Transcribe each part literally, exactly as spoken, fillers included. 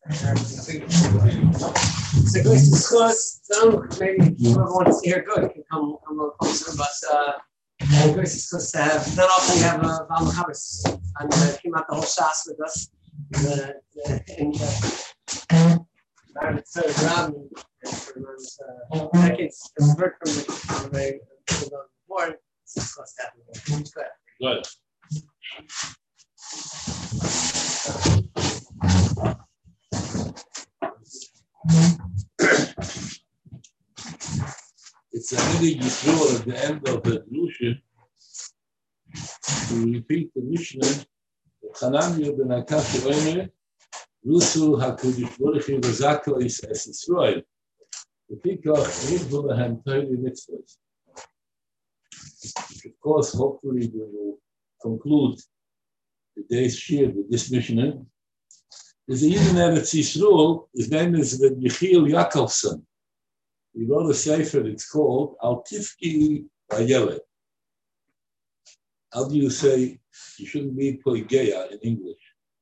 So going to discuss, so maybe whoever wants to hear good can come come a little closer, but uh going to discuss uh not often we have a Val Chavez and uh, came out the whole Shas with us uh, in the uh, third round and for around uh, decades it's heard from the from the before to discuss that. Good. Good. It's a really useful at the end of the Drusha to repeat the Mishnah. Chananya ben Akash Omer, Rusu HaKadosh Baruch Hu v'Zaka is Es Yisrael. The Pikach Nidbu Lahem Torah Mitzvahs. Of course, hopefully we will conclude the day's shir with this Mishnah. There's a Yidin Eretz Yisrael. His name is the Yechiel Yakovson. He wrote a sefer, it's called Al Tifki Vayeled. How do you say, you shouldn't be poigeia in English?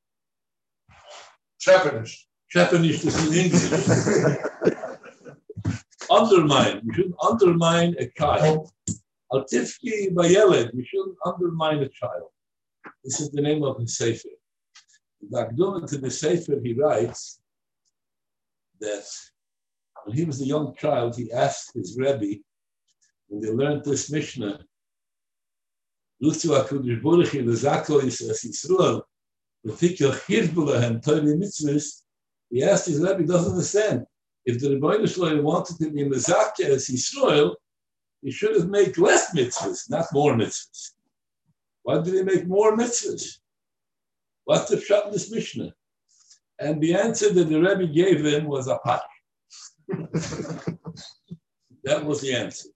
Trepanish. Trepanish is in English. Undermine, you shouldn't undermine a child. Al Tifki Vayeled, you shouldn't undermine a child. This is the name of his sefer. Back to the sefer, he writes that when he was a young child, he asked his Rebbe, when they learned this Mishnah, Rusu HaKadosh Baruch Hu v'Zaka is Es Yisrael, v'Tikach Hirbu Lahem Torah Mitzvahs, he asked his Rebbe, he doesn't understand. If the Rebbeinu Shalom wanted to be Mezakeh Es Yisrael, he should have made less mitzvahs, not more mitzvahs. Why did he make more mitzvahs? What's the pshat in this Mishnah? And the answer that the Rebbe gave him was a pat. That was the answer.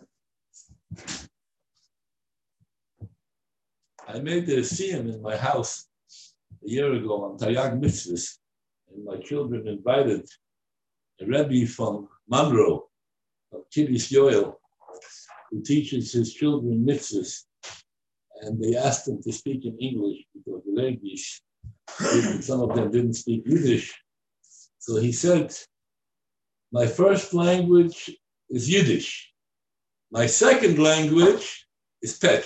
I made a siyum in my house a year ago on Taryag Mitzvahs, and my children invited a Rebbe from Monroe, of Kibbutz Yoel, who teaches his children mitzvahs, and they asked him to speak in English because the ladies, some of them didn't speak Yiddish. So he said, my first language is Yiddish. My second language is Pech.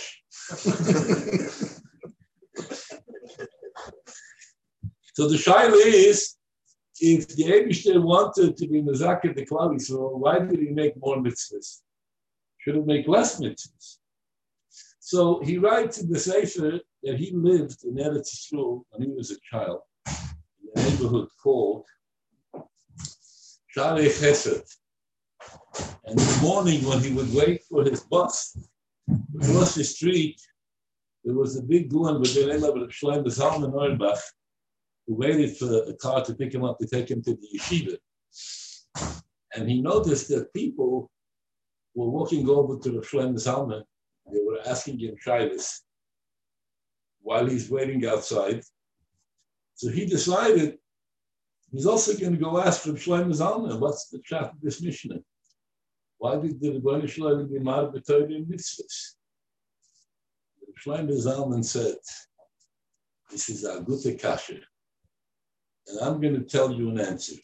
So the shaila is, if the Eibishter wanted to be Mezakeh the Klal Yisrael, why did he make more mitzvahs? Should have made less mitzvahs. So he writes in the Sefer that he lived in Eretz Yisrael when he was a child, in a neighborhood called Sharei Chesed. And in the morning when he would wait for his bus across the street, there was a big goon with the name of Shlomo Zalman Auerbach, who waited for a car to pick him up to take him to the yeshiva. And he noticed that people were walking over to the Shlomo Zalman. They were asking him shaylos while he's waiting outside. So he decided he's also going to go ask from Shlomo Zalman, what's the pshat of this Mishnah? Why did the Rebbeinu Shalom be mar b'Torah mitzvahs? Shlomo Zalman said, this is a gute kasher, and I'm going to tell you an answer.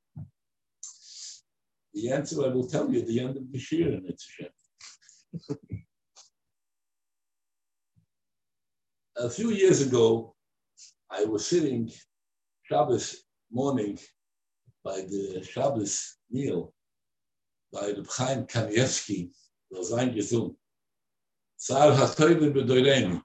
The answer I will tell you at the end of the shir, and it's a A few years ago, I was sitting Shabbos morning by the Shabbos meal by the Chaim Kanievsky, was eingesungen. Sar HaTorah B'Doreinu.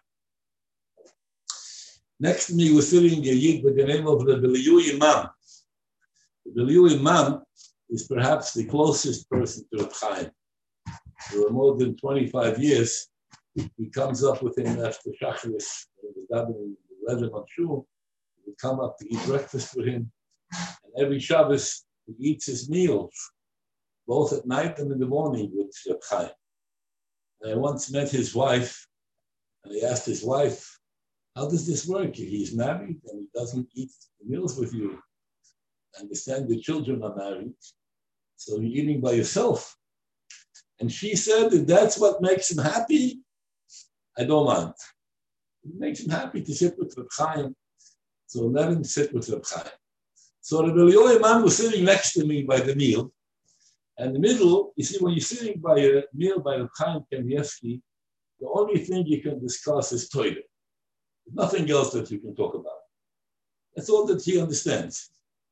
Next to me was sitting a Yid by the name of the Beliu Imam. The Beliu Imam is perhaps the closest person to Reb Chaim. For more than twenty-five years, he comes up with him after Shacharis, when he was davening eleven on Shul. He would come up to eat breakfast with him. And every Shabbos, he eats his meals, both at night and in the morning with Reb Chaim. And I once met his wife, and I asked his wife, how does this work? He's married and he doesn't eat meals with you. I understand the children are married, so you're eating by yourself. And she said that that's what makes him happy. I don't mind. It makes him happy to sit with Reb Chaim, so let him sit with Reb Chaim. So the Elioy man was sitting next to me by the meal. And the middle, you see, when you're sitting by a meal by Reb Chaim Kanievsky, the only thing you can discuss is Torah. There's nothing else that you can talk about. That's all that he understands.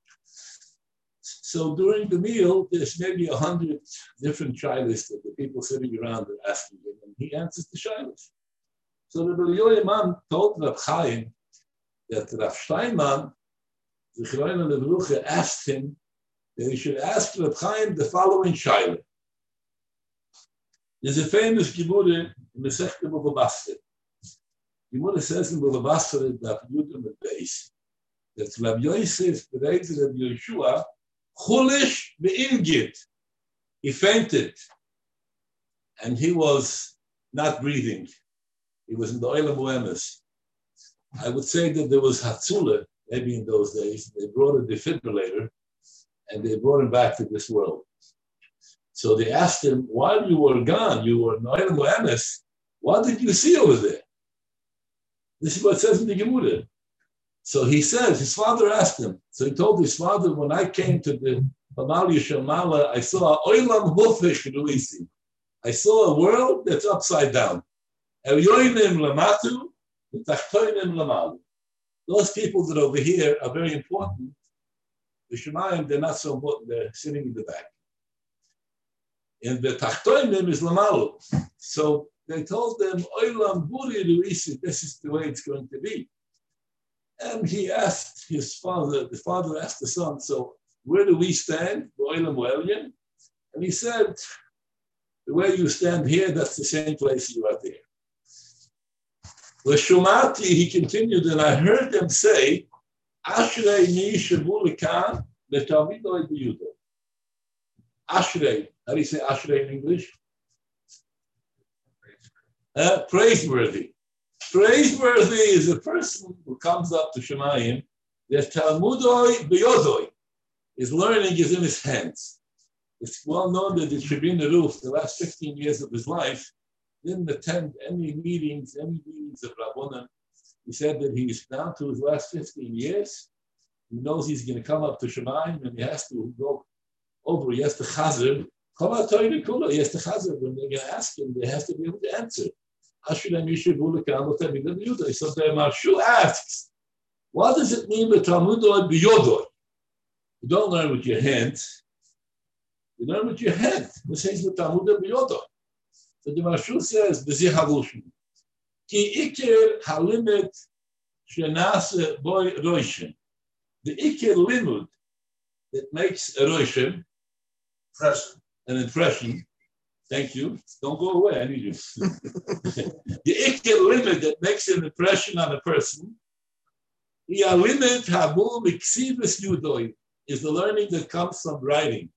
So during the meal, there's maybe a hundred different shilas that the people sitting around are asking him, and he answers the shilas. So the Elioy man told Reb Chaim that Rav Steinman, Zichrono Levrucha, asked him that he should ask Reb Chaim the following shaila. There's a famous Gemara in the Masechta Bava Basra. Gemara says in Bava Basra that Yudam and Beis that Rav Yosef bereits Rav Yeshua chulish beingit. He fainted, and he was not breathing. He was in the Olam Uemes. I would say that there was Hatzula, maybe in those days. They brought a defibrillator, and they brought him back to this world. So they asked him, while you were gone, you were in Olam Uemes, what did you see over there? This is what it says in the Gemara. So he says, his father asked him. So he told his father, when I came to the Hamal Yishamala, I saw Olam Hufich Ruisi. I saw a world that's upside down. Elyoinim Lamatu, Tachtoinim Lamalu. Those people that are over here are very important. The Shemayim, they're not so important. They're sitting in the back. And the Tachtoinim is Lamalu. So they told them, Olam Buri Ruisi, this is the way it's going to be. And he asked his father, the father asked the son, so where do we stand? And he said, the way you stand here, that's the same place you are there. L'shumati, he continued, and I heard them say, Ashrei mi shevu lekan v'talmidoi b'yudo. Ashrei, how do you say Ashrei in English? Uh, praiseworthy. Praiseworthy is a person who comes up to Shemayim. The Talmudoi b'yodoi. His learning is in his hands. It's well known that the Shabin Aruf, the last fifteen years of his life, didn't attend any meetings, any meetings of Rabbanan. He said that he's down to his last fifteen years. He knows he's going to come up to Shemayim and he has to go over. He has to chazer. He has to chazer. When they're going to ask him, they have to be able to answer. So the Marshu asks, what does it mean by Talmudoi b'yodoi? You don't learn with your hands. You learn with your head. This is the Talmudoi b'yodoi. So the Marshu says, "B'zi halushim ki iker halimet shenase boy roishim." The iker limud that makes a roishim, an impression. Thank you. Don't go away. I need you. The iker limud that makes an impression on a person, the limud habu miksivus yudoi, is the learning that comes from writing.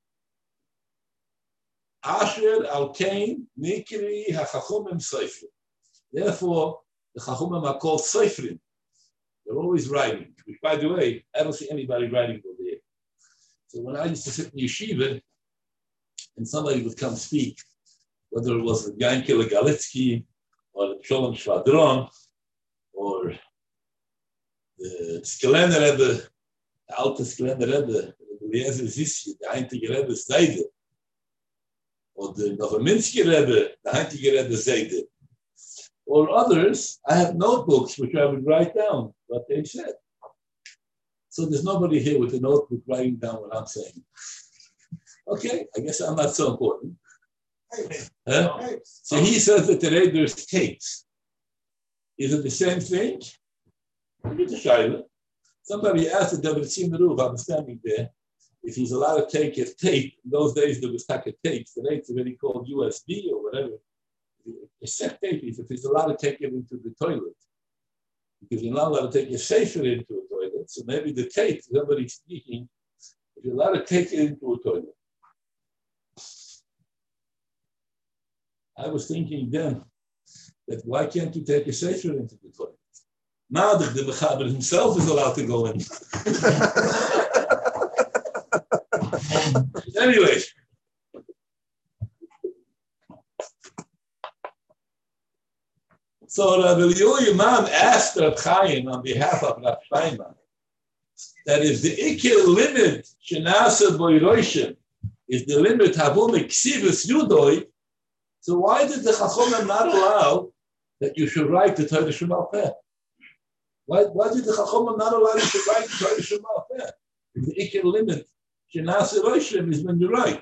Asher al kain nikri hachachumim seifrim. Therefore, the chachumim are called seifrim. They're always writing. Which, by the way, I don't see anybody writing over here. So when I used to sit in yeshiva, and somebody would come speak, whether it was Yankel Galitsky or Sholem Shvadron or the Skelener Rebbe, the Alte Skelener Rebbe, the Eliezer Zissi, the Heintige Rebbe Seide, or the Novominsky Rebbe, the Heintige Rebbe Seide, or others, I have notebooks which I would write down what they said. So there's nobody here with a notebook writing down what I'm saying. Okay, I guess I'm not so important. Huh? So he says that today there's tapes. Is it the same thing? Somebody asked the David Simeru, I'm standing there, if he's allowed to take his tape. In those days there was packet tapes. Today it's already called U S B or whatever. A set tape is if he's allowed to take it into the toilet. Because you're not allowed to take your safer into a toilet. So maybe the tape, somebody speaking, if you're allowed to take it into a toilet. I was thinking then that why can't you take a sefer into the toilet? Madach, the Mechaber himself is allowed to go in. Anyway. So Rabbi Eliyah Imam asked Reb Chaim on behalf of Reb Steinman. that if the Iker limit Shenasa Boiroishin is the limit Havum Ksivus Yudoi, so why did the Chachomim not allow that you should write the Torah Shemal Peh? Why, why did the Chachomim not allow you to write the Torah Shemal Peh? If the Iker limit Shenasa Roishim is when you write.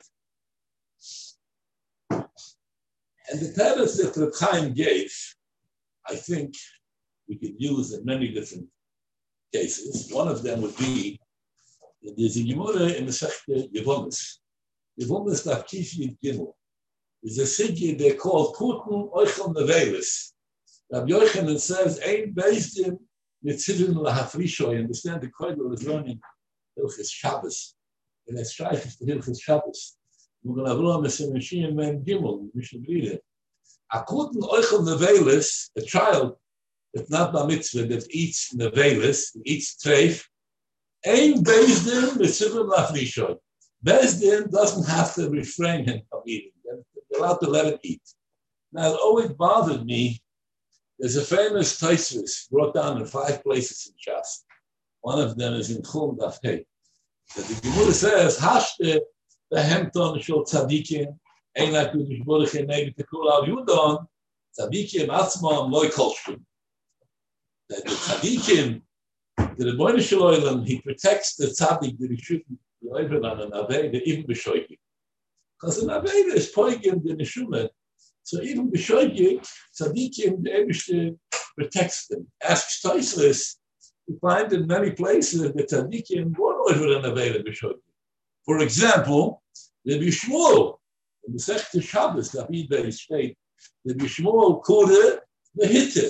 And the Teres that Reb Chaim gave, I think we could use in many different cases. One of them would be that there's a Gemara in the Masechta Yevomis. Yevomis Daf Kif Gimel. There's a sigya they call Kuten Oichel Nevelis. Rabbi Yochanan says, Ein Bezdin Mitzivim Lahafrisho. You understand the Koidel is learning Hilchis Shabbos. And it's Shaykhis to Hilchis Shabbos. We're going to have Rom as a machine man Gimel, Mishnah Bride. A Kuten Oichel Nevelis, a child, if not by mitzvah, that eats nevelis, eats treif, Ein Bezdin Mitzivim Lahafrisho. Bezdin doesn't have to refrain him from eating. They're allowed to let him eat. Now, it always bothered me. There's a famous Tosfos brought down in five places in Shas. One of them is in Chum Daf Hey. That the Gemara says, Hashte behemton shel tzadikim, ein HaKadosh Baruch Hu negi tekul al yudon, tzadikim atzmam loy kolshkim. That the tzadikim, the Rebbeinu Shel Olam, he protects the tzadik that he shouldn't be over on an aveda, even b'shoigim. Because an aveda is poigim the neshuma. So even b'shoigim, tzadikim, the Eibishter protects them. Asks Tosfos, you find in many places that the tzadikim were over an aveda b'shoigim. For example, the Bishmuel, in the Masechta Shabbos, David Beis state, the Bishmuel Kure Mehitte.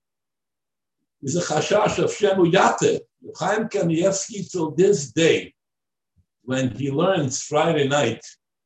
Is a chashash of Shemu Yate. Chaim Kanievsky till this day, when he learns Friday night,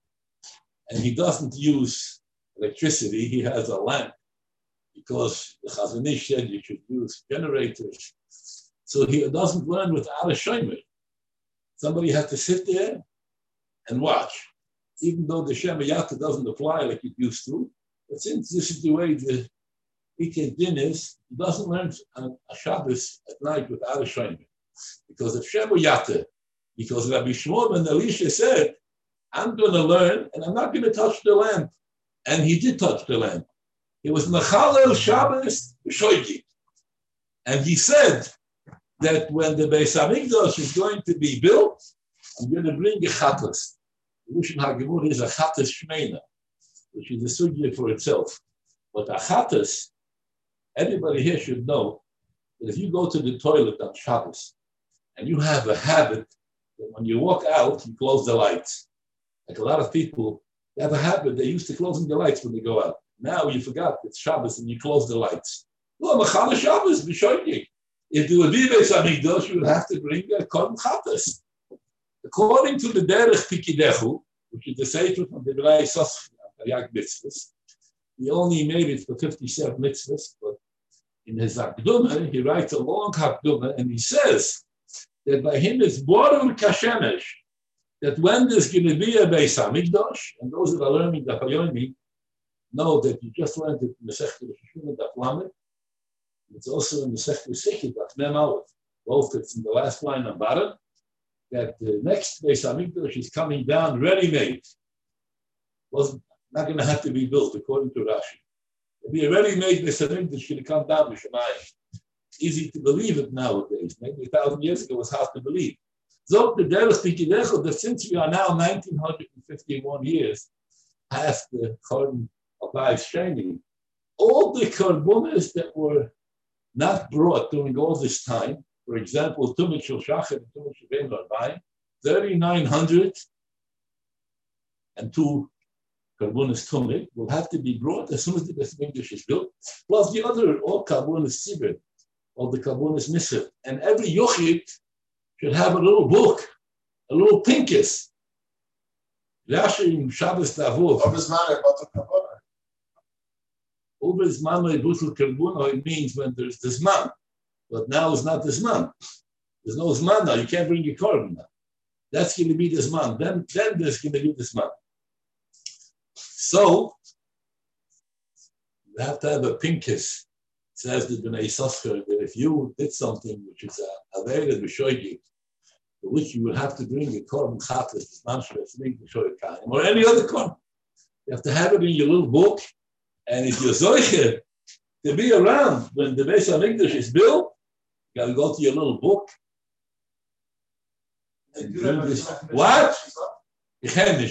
and he doesn't use electricity, he has a lamp, because the Chazon Ish said you should use generators. So he doesn't learn without a shomer. Somebody has to sit there and watch, even though the Shemu Yate doesn't apply like it used to. But since this is the way the Ikei Din is, he doesn't learn a, a Shabbos at night without a shomer. Because of Shemu Yate, because Rabbi Shmuel ben Elisha said, I'm going to learn and I'm not going to touch the lamp. And he did touch the lamp. It was Mechalel Shabbos Shoigi. And he said that when the Beis Hamikdash is going to be built, I'm going to bring a chattas. The Lushon HaGemur is a chattas shmeina, which is a sugya for itself. But a chattas, everybody here should know that if you go to the toilet on Shabbos and you have a habit that when you walk out, you close the lights. Like a lot of people, they have a habit, they used to closing the lights when they go out. Now you forgot it's Shabbos and you close the lights. Well, Machal Shabbos, B'shoynik. If there would be Beis Hamikdash, you would have to bring a Korban Chattas. According to the Derech Pikidechu, which is the Sefer from the B'nai Yisachar, Taryag Mitzvahs, he only made it for fifty-seven mitzvahs, but in his Hakdumah, he writes a long Hakdumah, and he says that by him it's Borur Kashemesh, that when there's going to be a Beis Hamikdash, and those that are learning the Hayomi know that you just learned it in the Masechta Rosh Daf Lamed. It's also in the Masechta Sikhi Daf Mem Aleph. Both it's in the last line on bottom, that the next Beis Hamikdash is coming down ready-made. Wasn't not going to have to be built according to Rashi. It'll be a ready-made Beis Hamikdash going to come down to Shemayim. It's easy to believe it nowadays. Maybe a thousand years ago it was hard to believe. So the Derech Pikidechu, that since we are now nineteen fifty-one years past the Korban Abayis Sheni, all the Korbanos that were not brought during all this time, for example, Tumit Shel Shachar and Tumit Shel Ben Arbayim, thirty-nine hundred two Korbanos Tumit will have to be brought as soon as the Beis Hamikdash is built, plus the other, all Korbanos Sibir, all the Korbanos Nisr, and every Yochid should have a little book, a little pinkis. Rashi in Shabbos Davov. Over Zman Butul Kerbuno, it means when there's the Zman. But now it's not the Zman. There's no Zman now. You can't bring your korban now. That's going to be the Zman. Then, then there's going to be the Zman. So, you have to have a pinkis. Says the B'nai Yisachar that if you did something which is a Aveda B'shoigi, for which you would have to bring a korban chatas, or any other korban. You have to have it in your little book, and if you're zoicher to be around when the Beis HaMikdash is built, you got to go to your little book. And bring this. What? You can't.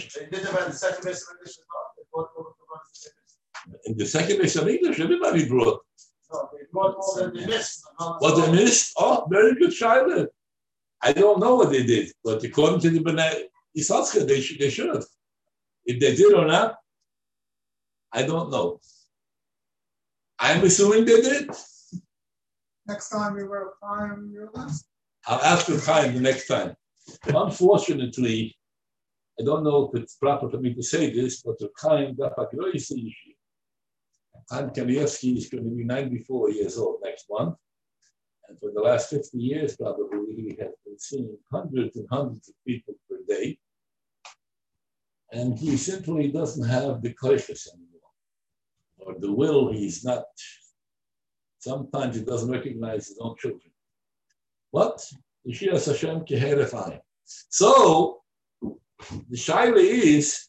In the second Beis HaMikdash, everybody brought. No, they brought more than they missed. What they missed? Oh, very good child. I don't know what they did, but according to the Bnei Yisachar, they should, they should have. If they did or not, I don't know. I'm assuming they did. Next time we were fine, you're last. I'll ask for Chaim the next time. Unfortunately, I don't know if it's proper for me to say this, but the Chaim Chaim Kanievsky is going to be ninety-four years old next month. And for the last fifty years, probably, he has been seeing hundreds and hundreds of people per day. And he simply doesn't have the koiches anymore. Or the will, he's not, sometimes he doesn't recognize his own children. What? Yeshua Hashem keherefai. So, the shaila is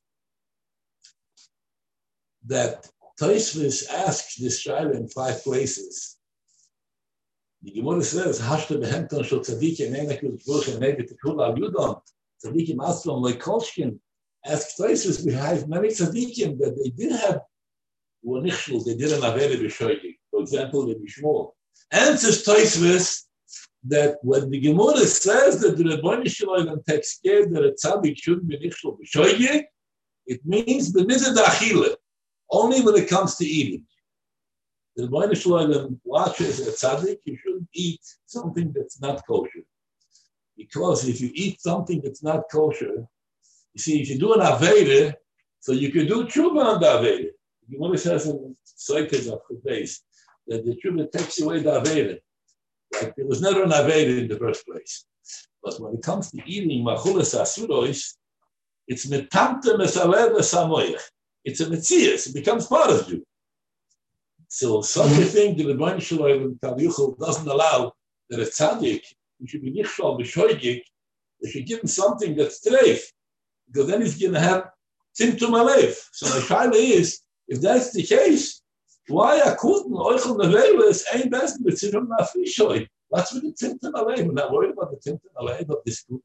that Tosfos asks this shaila in five places. The Gemara says, "Hashta behemton shel tzadikim einakus v'oshem neget tekul al yudon tzadikim aslom lekolshkin." Ask Tosfos, we have many tzadikim that they did have were nichshul, they did an avera b'shoigig. For example, the Bishmol. Answers Tosfos that when the Gemara says that the Rebbeinu Shalom takes care that a tzaddik shouldn't be nichshul b'shoigig, it means b'mitzvah da'achila, only when it comes to eating. The Rebbeinu Shalom watches a tzaddik, you shouldn't eat something that's not kosher. Because if you eat something that's not kosher, you see, if you do an avera, so you can do tshuva on the avera. The Gemara says in Soites of the base that the tshuva takes away the avera. Like there was never an avera in the first place. But when it comes to eating machulas asuros, it's metamte mesalev samoyach. It's a metzias. It becomes part of you. So such a thing the Rebbeinu Shalom Kaviyuchel doesn't allow that a tzaddik who should be nichshal b'shoigig, they should give him something that's treif, because then he's going to have tzimtum alev. So the shaila is, if that's the case, why akuten oichel nevelis ain't best with tzimtum nafishoy? What's with the tzimtum alev? We're not worried about the tzimtum alev of this kuten.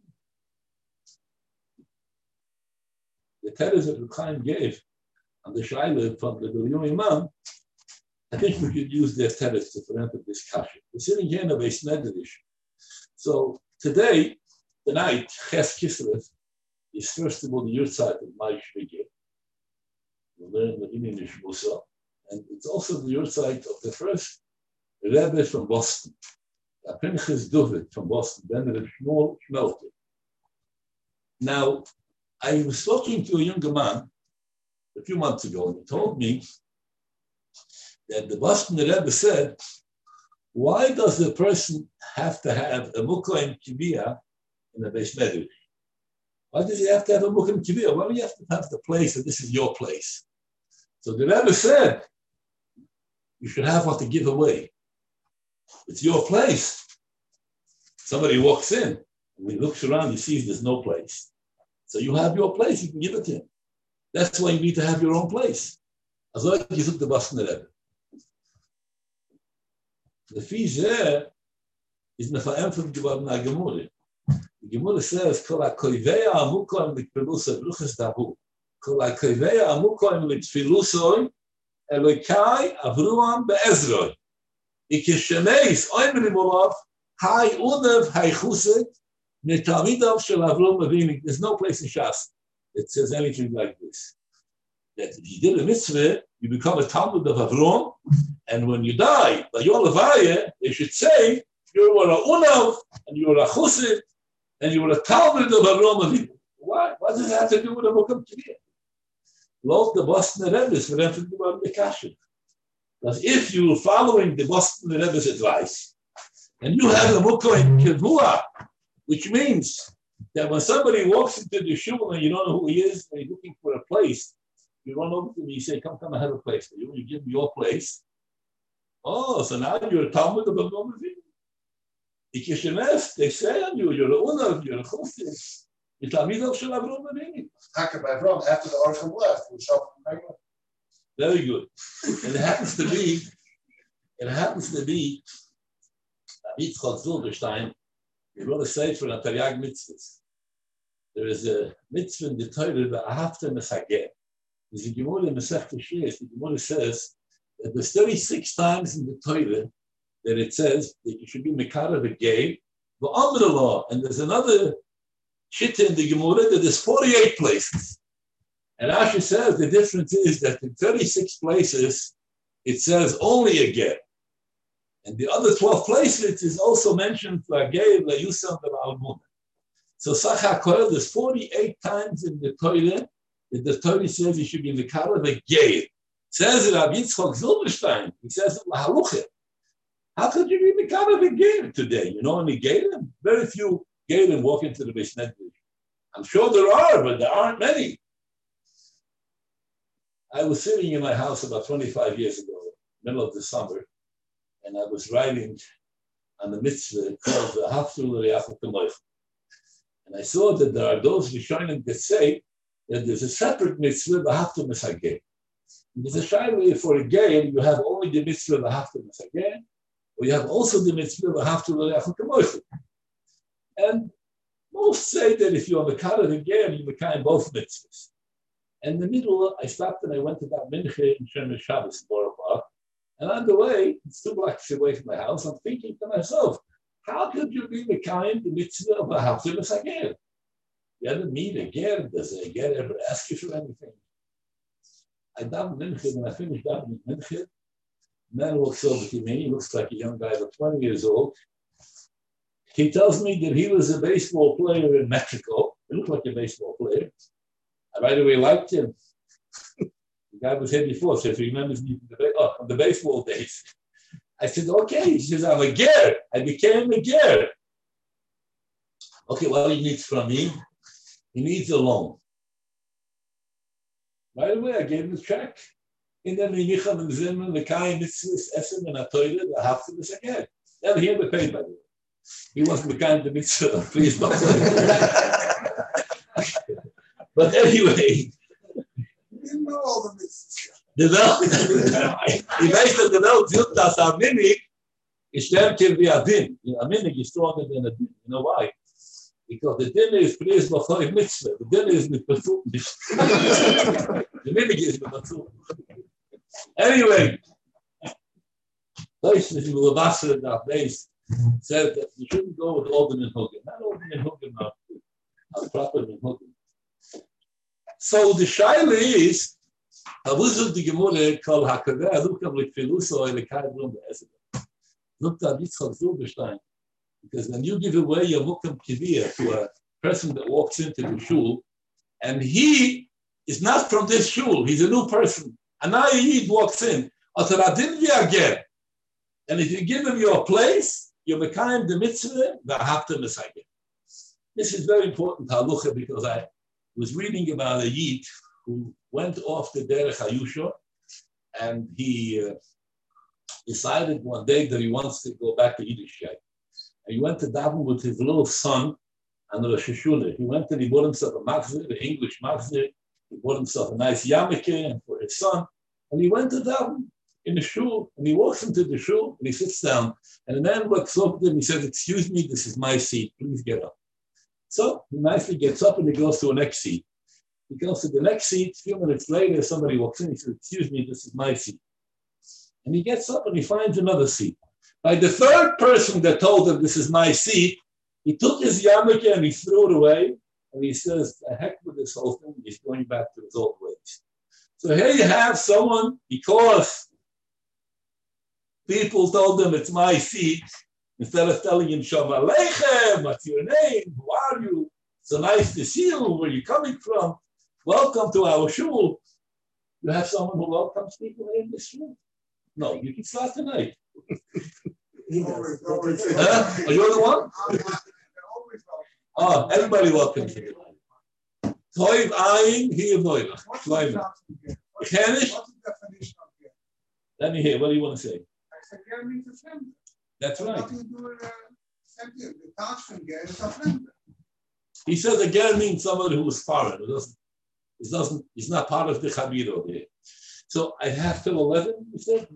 The teres that Chaim gave on the shaila from the Bilyum Imam, I think we could use their teres to prevent a discussion. We're sitting here in a Beis Medrash. So today, tonight, Ches Kislev is first of all the Yurtzeit of Mai Shvige. We learn the Indian Musa, and it's also the Yurtzeit of the first Rebbe from Boston, Pinchas Duvet from Boston, then the Shmuel Schmelter. Now, I was talking to a younger man a few months ago, and he told me that the Boston Rebbe said, why does the person have to have a Mukha Kiviyah in the Beis Medrash? Why does he have to have a Mukha Kiviyah? Why do you have to have the place that this is your place? So the Rebbe said, you should have what to give away. It's your place. Somebody walks in, and he looks around, he sees there's no place. So you have your place, you can give it to him. That's why you need to have your own place. As long as you took the Boston Rebbe. The fish there is nefa'emfim geworden a Gemurah. The Gemurah says, Kol ha'koiveya amukoim l'tfilusoi v'luchas dahu. Kol ha'koiveya amukoim l'tfilusoi Elokai Avruam be'ezroi. Ikeshemeis oimrim olav hai unev hai chusek netamidav shel Avruam Avinu. There's no place in Shas that says anything like this. That if you did a mitzvah, you become a Talmud of Avram, and when you die, by your Levaya, they should say, you were a Unav, and you were a Chusik, and you were a Talmud of Avram Avinu. Why? What does that have to do with a Mukam Kiviyah? Love the Boston Rebbe's for them to do on the Kasha. Because if you're following the Boston Rebbe's advice, and you have a Mukam Kiviyah, which means that when somebody walks into the shul and you don't know who he is, and he's looking for a place, you run over to him and you say, come, come, I have a place for you. You give me your place. Oh, so now you're a Talmud of Avram Avinu. Ikishenef, they say on you, you're a unav, you're a chufis. It's a middle shel Avram Avinu. Taka by Avram, after the Ark left, we shall Very good. And it happens to be, it happens to be, Yitzchak Zilberstein, he wrote a sefer on Taryag mitzvahs. There is a mitzvah in the Torah, the Ahavta Mesageh. There's a Gemara in Masechta Shliach. The Gemara says that there's thirty-six times in the Torah that it says that you should be Mekara the gay, but under the law. And there's another Shitta in the Gemara that there's forty-eight places. And Rashi says the difference is that in thirty-six places, it says only a gay. And the other twelve places is also mentioned for a gay, la Yusam, the Almuna. So Sacha Koel, there's forty-eight times in the Torah that the Torah says you should be Mekara the gay. Says Rabbi Yitzchak Zilberstein, he says Lahaluche. How could you be Mekara the gay today? You know any Gayim? Very few Gayim walk into the Beis Medrash. I'm sure there are, but there aren't many. I was sitting in my house about twenty-five years ago, middle of the summer, and I was writing on the mitzvah called the Haftul L'Yachal Kamoich. And I saw that there are those Rishonim that say that there's a separate mitzvah, the Haftul Mesageh. There's a shaila for a gay, you have only the mitzvah, the Haftul Mesageh, or you have also the mitzvah, the Haftul L'Yachal Kamoich. And most say that if you're Mekara the gay, you Mekayim both mitzvahs. And in the middle, I stopped and I went to that mincha in Shemesh Shabbos in Borough Park. And on the way, it's two blocks away from my house, I'm thinking to myself, how could you be Mekayim the mitzvah of a Haftul Mesageh? You ever meet a ger? Does a ger ever ask you for anything? I davened mincha, when I finished davening mincha, a man walks over to me, he looks like a young guy, about twenty years old. He tells me that he was a baseball player in Mexico. He looked like a baseball player. I right away liked him. The guy was here before, so if he remembers me from the, oh, from the baseball days. I said, okay. He says, I'm a ger. I became a ger. Okay, what he needs from me? He needs a loan. Right away, I gave him a check. And then we Michal and Zimmer, the Kai Mitzvahs, Esem, and Atoyre, the half of the again. Never he ever paid, by the way. He wasn't the kind of mitzvah, please don't. But anyway, You know all the mitzvahs. the Welt, die meiste der Welt sind das a Minig, ist stärker wie a Din. A Minig is stronger than a Din. You know why? Because the Din is praised by five mitzvah. The Din is mit Bezug nicht. The Minig is mit Bezug. Anyway, Deutsch is in the Wasser that base said that you shouldn't go with Olden and Hogan. Not Olden and Hogan, not proper and Hogan. So the shaila is, Avuzul di Gemure called Hakaveh Lukam Likfiluso and the Kaibrum Ezra. Look at Yitzchak Zilberstein, because when you give away your Mukam Kivir to a person that walks into the shul, and he is not from this shul, he's a new person. Anaya Yid walks in, Ataradin Viagir. And if you give him your place, you're Mekayim the mitzvah, the Hafta Mesageh. This is very important, Halucha, because I was reading about a Yid who went off the Derech Hayusha, and he uh, decided one day that he wants to go back to Yiddishkeit. And he went to daven with his little son and Rosh Hashanah. He went and he bought himself a machzor, an English machzor. He bought himself a nice yarmulke and for his son. And he went to daven in the shul, and he walks into the shul, and he sits down. And the man walks up to him, he says, excuse me, this is my seat, please get up. So he nicely gets up and he goes to the next seat. He goes to the next seat. A few minutes later, somebody walks in. He says, excuse me, this is my seat. And he gets up and he finds another seat. By the third person that told him this is my seat, he took his yarmulke and he threw it away. And he says, the heck with this whole thing. He's going back to his old ways. So here you have someone, because people told him it's my seat, instead of telling him, Shalom Aleichem, what's your name? Who are you? So nice to see you. Where are you coming from? Welcome to our shul. You have someone who welcomes people in this shul? No, you can start tonight. Huh? Are you the one? Oh, everybody welcomes you. Toiv Ayin, Hiyav Noilach. Let me hear. What do you want to say? That's right. Thank you. The touch from Ger is a friend. He says a ger means somebody who is foreign. It doesn't, it doesn't, it's not part of the Chabir over here. So I have till eleven, you said?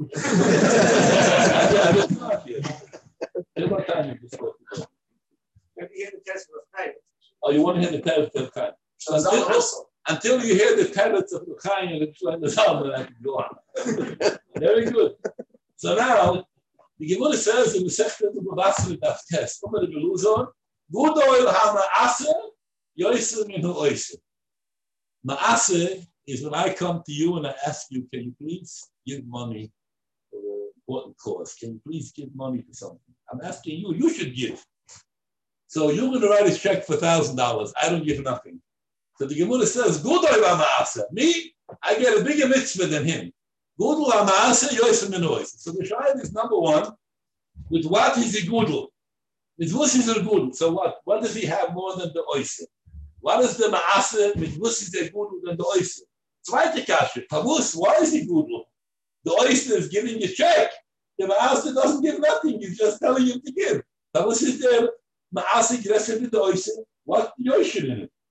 I don't know yet. Till what time you just left? Maybe you hear the test of time. Oh, you want to hear the teretz of Chaim? So until, until you hear the teretz of Chaim and the Shlomo Zalman, then I can go on. Very good. So now, the Gemara says in the section of the Bavasri Daf Test, Omer Beluzon, Gudoil ha-ma'aseh yoyser min ha'oyser. Ma'aseh is when I come to you and I ask you, can you please give money for an important cause? Can you please give money for something? I'm asking you, you should give. So you're going to write a check for one thousand dollars. I don't give nothing. So the Gemara says, Gudoil ha-ma'aseh. Me, I get a bigger mitzvah than him. Gudel ha-ma'aseh yoyser min ha'oyser. So the Shayad is number one, with what is the Gudel? With what is the Gudel? So what? What does he have more than the oyster? What is the Ma'aseh? With what is the Gudel than the oyster? Zweite Kasche. Pavus, why is he Gudel? The oyster is giving a check. The Ma'aseh doesn't give nothing. He's just telling you to give. Pavus is the Ma'aseh gressed with the oyster. What's the oyster in it?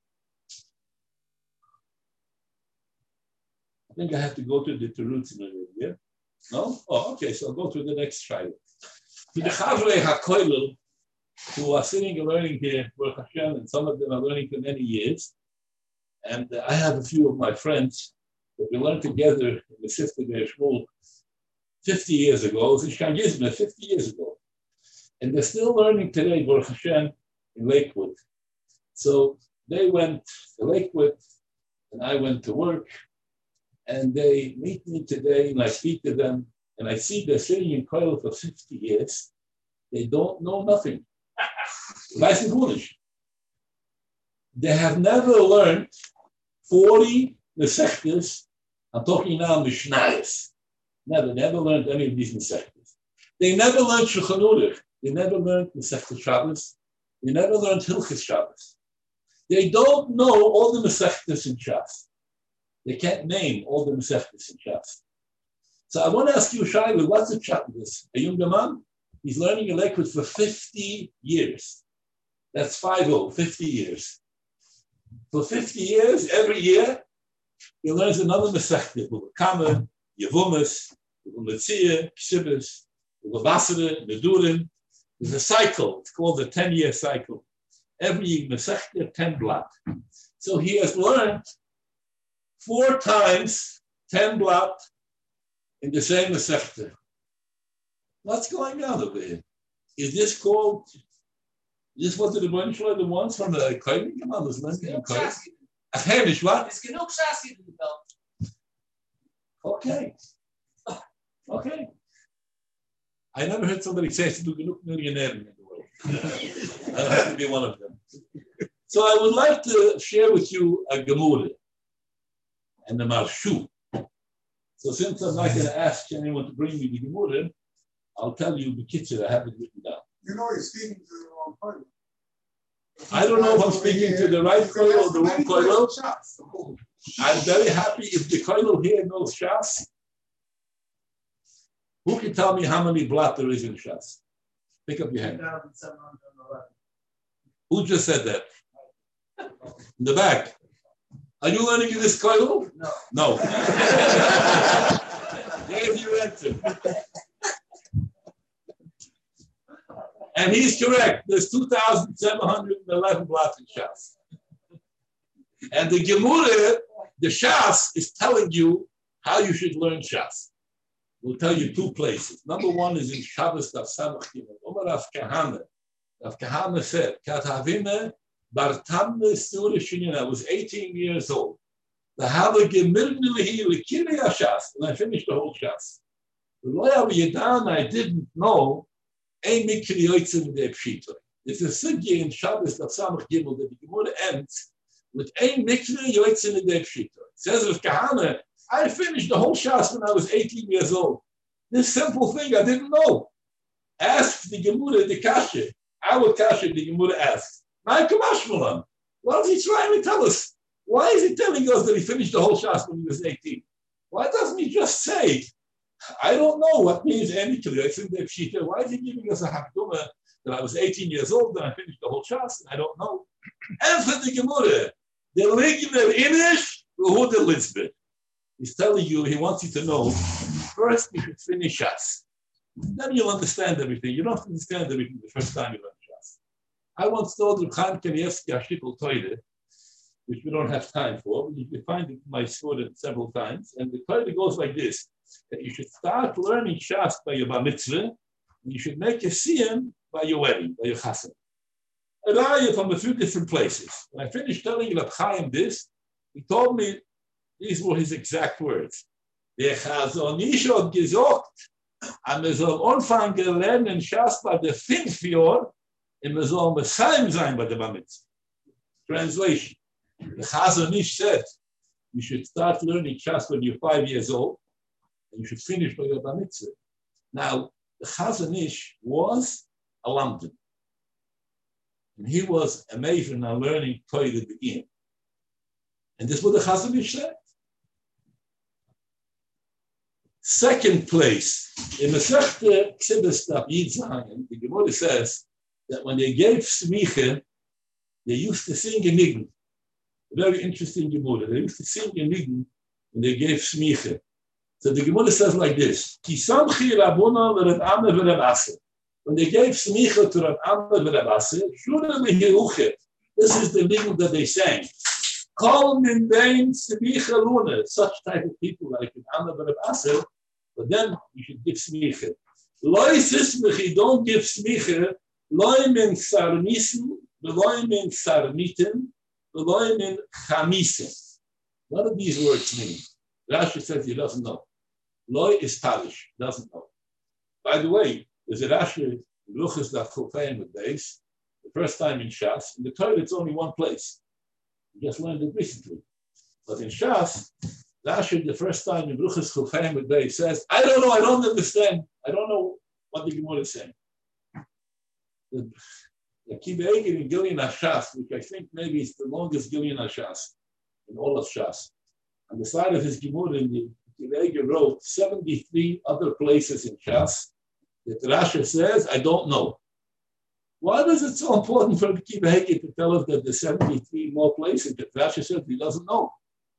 I think I have to go to the Terutz in a minute, yeah? No? Oh, okay. So I'll go to the next trial. To the Chavrei HaKoilel, who are sitting and learning here, Baruch Hashem, and some of them are learning for many years. And uh, I have a few of my friends that we learned together in the Sifte Shmuel fifty years ago. It was in Shangizme fifty years ago. And they're still learning today, Baruch Hashem, in Lakewood. So they went to Lakewood, and I went to work. And they meet me today, and I speak to them, and I see they're sitting in Koil for fifty years. They don't know nothing. They have never learned forty Mesechtes. I'm talking now Mishnayos. Never, never learned any of these Mesechtes. They never learned Shulchan Aruch. They never learned Mesechtes Shabbos. They never learned Hilchos Shabbos. They don't know all the Mesechtes in Shas. They can't name all the Mesechtes in Shas. So I want to ask you, Shaila, what's the chat with this? A young man? He's learning a Lakewood for fifty years. That's five oh, fifty years. For fifty years, every year, he learns another Mesechta. Kama, Yevumas, Metzia, Ksibis, Basra, Medurim. There's a cycle. It's called the ten-year cycle. Every Mesechta, ten blot. So he has learned four times ten blot in the same Mesechta. What's going on over here? Is this called, is this what the Rebbeinu Shalom wants from the Kohen? Come on, there's nothing in Kohen. Achemish, what? It's genug Shasi in the belt. Okay. Okay. I never heard somebody say to do genug millionaire in the world. I don't have to be one of them. So I would like to share with you a Gemara and the Marshu. So since I'm not going to ask anyone to bring me the Gemara, I'll tell you the kitchen. I have it written down. You know you're speaking to the wrong party. I don't know if I'm speaking to the right koil or the wrong koil. I'm very happy if the koil here knows Shas. Who can tell me how many blot there is in Shas? Pick up your hand. Who just said that? In the back. Are you learning in this koil? No. No. There's your answer. And he's correct. There's two thousand seven hundred eleven blocks in Shas. And the Gemara, the Shas, is telling you how you should learn Shas. We'll tell you two places. Number one is in Shabbos Daf Samach Gimel. Omar Rav Kahana. Rav Kahana said, Katavime Bartamne Sura Shinyan. I was eighteen years old. The Hava Gemirnihi Likiri Shas. And I finished the whole Shas. The Loya Yedan, I didn't know. It's a sugya in Shabbos Daf Samach Gimel that the Gemara ends with ein mikra yotzin idei pshita. It says with Kahana, I finished the whole Shas when I was eighteen years old. This simple thing I didn't know. Ask the Gemara the Kasha. Our Kasha the Gemara asks, my Kamashmalan, what is he trying to tell us? Why is he telling us that he finished the whole Shas when he was eighteen? Why doesn't he just say, I don't know what means any Kiryotsim de Pshita. Why is he giving us a Hakduma that I was eighteen years old and I finished the whole Shas, and I don't know. And for the Gemara, the Ligner Inish, who the Lisbeth. He's telling you, he wants you to know, first you should finish Shas. Then you'll understand everything. You don't have to understand everything the first time you learn Shas. I once told Reb Chaim Kanievsky Ashikol Toide, which we don't have time for, but you can find it in my student several times, and the Toide goes like this, that you should start learning Shas by your Bar Mitzvah, and you should make a Siyam by your wedding, by your Chassan. A raya from a few different places. When I finished telling Reb Chaim this, he told me, these were his exact words. Der Chazon Ish hat gesagt, and wir sollen anfangen lernen Shas bei der fünf Jahr, and wir sollen Messiah sein bei der Bar Mitzvah. Translation. The Chazon Ish said, you should start learning Shas when you're five years old, and you should finish by your Bar Mitzvah. Now, the Chazon Ish was a Lamdan. And he was amazing on learning Torah at the beginning. And this is what the Chazon Ish said. Second place, in Masechta Ksibas Daf Yid Zayin, the Gemara says that when they gave Smicha, they used to sing a niggun. A very interesting Gemara. They used to sing a niggun when they gave Smicha. So the Gemara says like this: Ki samchi Rabuna v'Reb Ame v'Reb Ase. When they gave Smicha to Reb Ame v'Reb Ase, Shura v'Hiruchet. This is the niggun that they sang. Kol min bein Smicha Luna. Such type of people like Reb Ame v'Reb Ase. But then you should give Smicha. Loi sismichi, don't give Smicha. Loi min sarnisen, loi min sarniten, loi min chamisen. What do these words mean? Rashi says he doesn't know. Loi is Talish, doesn't know. By the way, there's a Rashi, Luchas Daf Chufayim with base, the first time in Shas. In the Torah, it's only one place. We just learned it recently. But in Shas, Rashi, the first time in Luchas Chufayim with base, says, I don't know, I don't understand. I don't know what the Gemara is saying. The, the Kibbutz in Gilyon HaShas, which I think maybe is the longest Gilyon HaShas in all of Shas. On the side of his Gemara, the Kibbutz wrote seventy-three other places in Shas that Rashi says, I don't know. Why is it so important for the Kibbutz to tell us that there's seventy-three more places that Rashi says he doesn't know?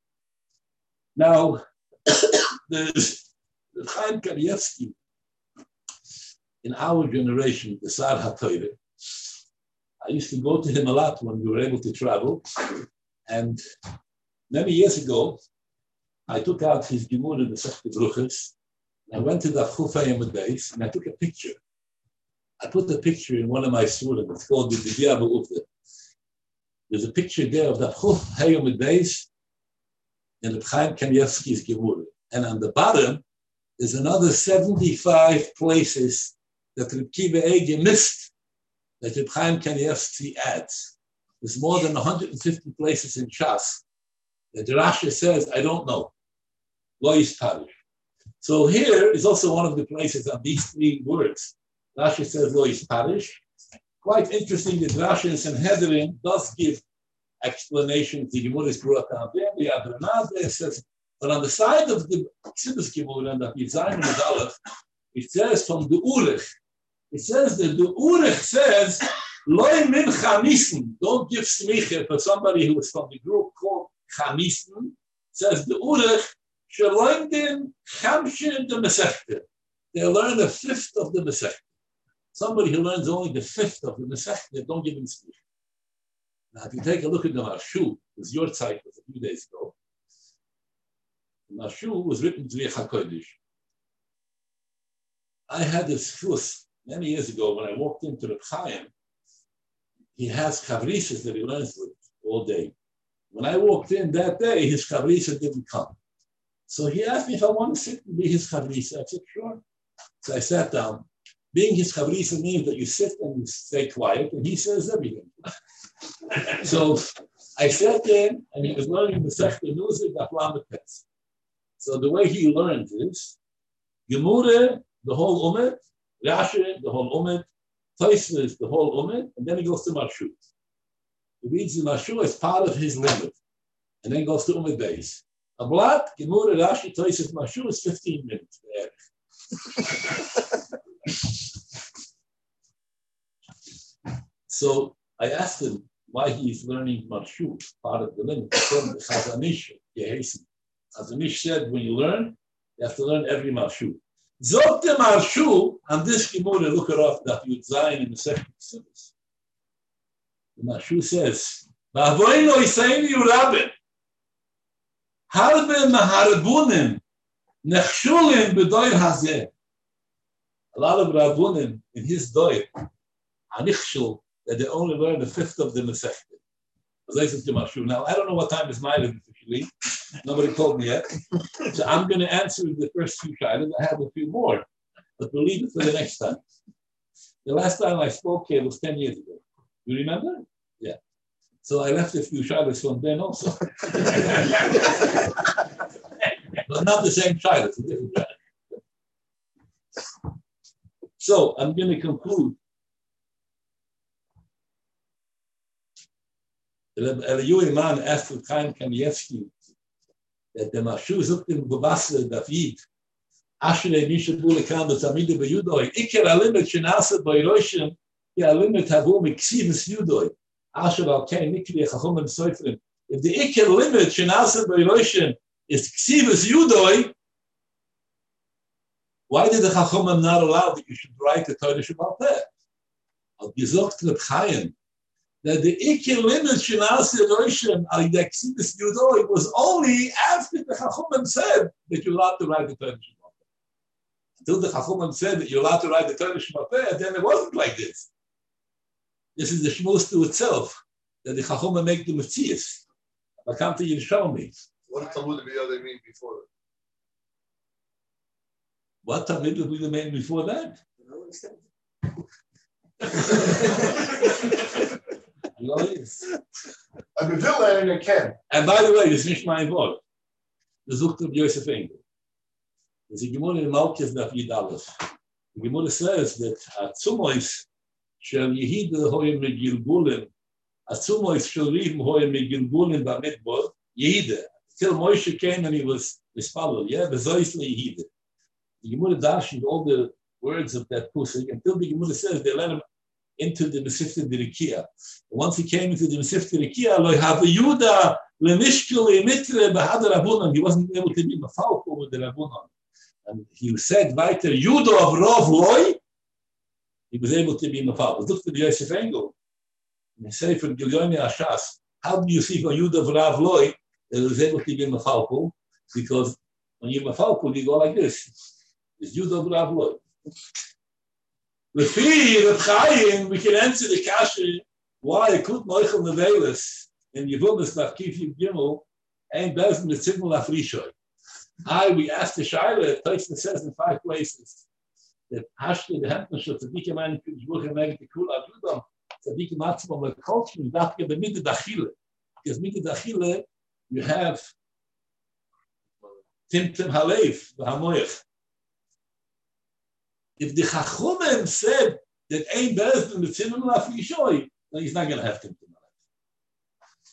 Now, there's the Chaim Kanievsky in our generation, the Sar HaTorah. I used to go to him a lot when we were able to travel. And many years ago, I took out his Gemara, the Sechta Bruchas. I went to the Chufayim Beis, and I took a picture. I put the picture in one of my surim. It's called the Divya B'Uvda. There's a picture there of the Chufayim Beis and the Chaim Kanievsky's Gemara. And on the bottom, there's another seventy-five places that Reb Kiva Eger missed that Reb Chaim Kanievsky adds. There's more than one hundred fifty places in Shas that Rashi says, I don't know. Lo is Parish. So here is also one of the places on these three words. Rashi says Lo is Parish. Quite interesting that Rashi in Sanhedrin does give explanations. The Gemara is brought down there. The Adonai there says, but on the side of the Ksibus Gemara and the Yizayin and the Aleph, it says from the Urech. It says that the Urech says, Loi min chamisen. Don't give smicha for somebody who is from the group called chamisen. Says the Urech, sheloimdim chamshin the Masechta. They learn a fifth of the Masechta. Somebody who learns only the fifth of the Masechta, don't give him smicha. Now, if you take a look at the Marshu, because your site was a few days ago, the Marshu was written to Zviach HaKodesh. I had this fuss many years ago when I walked into Reb Chaim. He has chavrisas that he learns with all day. When I walked in that day, his chavrisa didn't come. So he asked me if I want to sit and be his chavrisa. I said, sure. So I sat down. Being his chavrisa means that you sit and you stay quiet, and he says everything. So I sat there, and he was learning the Sechta Nuzik Aflam Petz. So the way he learns is Gemura, the whole Umet, Rashi, the whole Umet, Tosfos, the whole Umet, and then he goes to Marshu. He reads the Marshu as part of his limit, and then goes to Umet Beis. A block, Gemura, Rashi, Tosfos, Marshu is fifteen minutes. So I asked him why he is learning Marshu, part of the limit. Chazanish Chazanish said, when you learn, you have to learn every Marshu. Zog the Marshu, and this Gemara, look it up, that Yud Zayin in the second Sivis. The Marshu says, Ba'avoino Isayni Urabin, Harbe Maharbunim, Nechshulim B'doy Hazeh. A lot of Rabbunim in his doy, Anichshul, that they only learn a fifth of the Masechta. Now, I don't know what time is mine officially. Nobody told me yet. So I'm going to answer the first few shaylas. I have a few more, but we'll leave it for the next time. The last time I spoke here was ten years ago. You remember? Yeah. So I left a few shaylas from then also. But not the same shaylas, a different shaylas. So I'm going to conclude. Eliyahu Iman asked for Chaim Kanievsky that the Marshu Zuktim Gubasle David Ashrei Misha Bulekam the Tamide Beyudoi Iker Alimet Shenasa Beiroshim Ki Alimet Havu Miksivus Yudoi Asher Al Kain Nikri Chachom and Soifrim. If the Iker limit Shenasa Beiroshim is Ksivus Yudoi, why did the Chachom not allow that you should write the Torah Shabbat Peh? Al Gezogt Reb Chaim that the Iker limit Shenasa Beiroshim Al Ksivus Yudoi was only after the Chachom said that you're allowed to write the Torah Shabbat Peh. Until the Chachom said that you're allowed to write the Torah Shabbat Peh, then it wasn't like this. This is the shmos to itself, that the Chachom make the Metzias. I come to you to show me. What did Talmud B'Yodai mean before that? What Talmud B'Yodai mean before that? I'm a villain and I can. And by the way, this is not my word. The Zucht of Yosef Engel. There's a Gemara in Malkis Daf Yud Aleph. The Gemara says that Atzumois shel Yehida hoyem megilgulim, Atzumois shel Rivim hoyem megilgulim b'midbar, Yehida. Till Moshe came and he was mispalel, yeah, bezois leYehida. The Gemara dashed all the words of that pusik until the Gemara says they let him into the Mesifta Dirikia. Once he came into the Mesifta Dirikia, lo have Yuda lemishkel emitre behad Rabunan. He wasn't able to be mafalko with the Rabunan. And he said, weiter, Yudo of Rov Loi, he was able to be mafalko. Look at Yosef Engel. And he said, for Gilyoni Ashas, how do you see from Yudo of Rav Loi that he was able to be mafalko? Because when you're mafalko, you go like this. It's Yudo of Rav Loi. With Reb Chaim, we can answer the kasha why Kut Moichel Nevelis in Yevumas Nafkif Yud Gimel ain't better than the Tzidmul Afrishoy. I, we asked the Shaila, Tosfos says in five places that Hashli the Hempner Shel Tzadikim Ein Kudshbuch Meg Tikul Adudam Tzadikim Atzmam LeKolchim Dafke B'Midah Dachile, because Midah Dachile you have Timtim Halev V'Hamoyach. If the Chachomim said that ain't better than the Tzidmul Afrishoy, then he's not going to have Timtim Halev.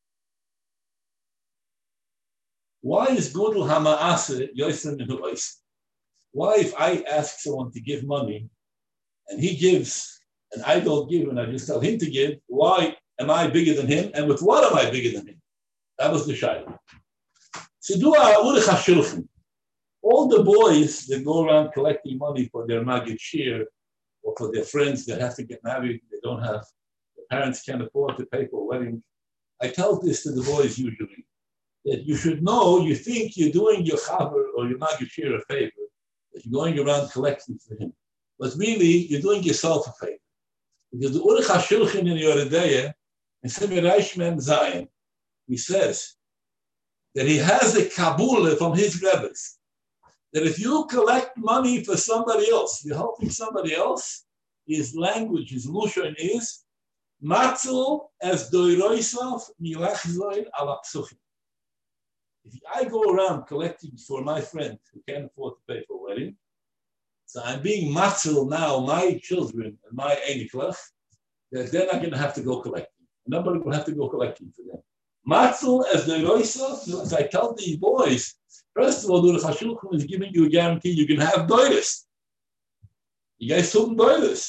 Why is Godel Hama'ase Yosem Minu Oisem? Why, if I ask someone to give money and he gives and I don't give and I just tell him to give, why am I bigger than him? And with what am I bigger than him? That was the shayla. Sidua Urech HaShulchan. All the boys that go around collecting money for their Magid Shir or for their friends that have to get married, they don't have, their parents can't afford to pay for a wedding. I tell this to the boys usually, that you should know, you think you're doing your chaver or your Magid Shir a favor, that you're going around collecting for him. But really, you're doing yourself a favor. Because the Urech HaShulchan in Yoredeya, in Simei Reish Mem Zayin, he says that he has a Kabbalah from his Rebbes, that if you collect money for somebody else, you're helping somebody else, his language, his lushon is, Matzel as doiroisav milachzoin ala psuchim. If I go around collecting for my friend who can't afford to pay for a wedding, so I'm being matzel now, my children and my eniklach, that they're not going to have to go collecting. Nobody will have to go collecting for them. Matzel as doiroisav, as I tell these boys, first of all, the Urech HaShulchan is giving you a guarantee you can have doiris. You guys took doiris.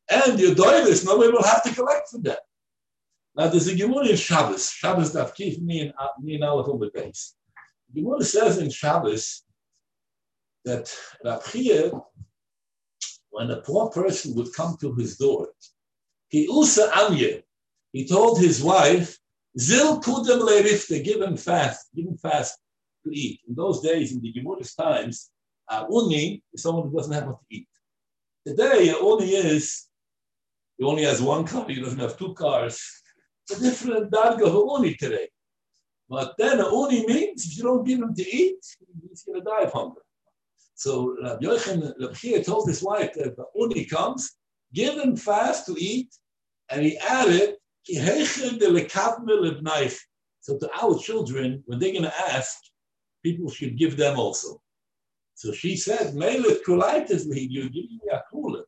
And your doilus, nobody will have to collect for that. Now there's a Gemara in Shabbos. Shabbos that keeps me in me in Aleph on the base. The Gemara says in Shabbos that Rab Chia, when a poor person would come to his door, he usa anye, he told his wife, Zil kudem le'rifte, give him fast, give him fast to eat. In those days, in the Gemara's times, uh, uni is someone who doesn't have what to eat. Today, uni is, he only has one car, he doesn't have two cars. It's a different darga of uni today. But then a uni means if you don't give him to eat, he's going to die of hunger. So Rabbi Yochanan, Rabbi Chia told his wife that if the uni comes, give him fast to eat, and he added, so to our children, when they're going to ask, people should give them also. So she said, Meilet kulaitis, you're giving me a kula.